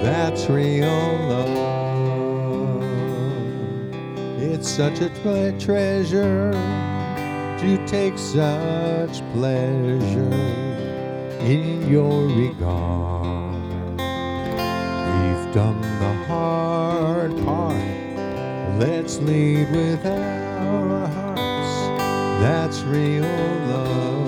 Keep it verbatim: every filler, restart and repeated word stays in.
That's real love. It's such a tre- treasure to take such pleasure in your regard. We've done the hard part. Let's lead with our hearts. That's real love.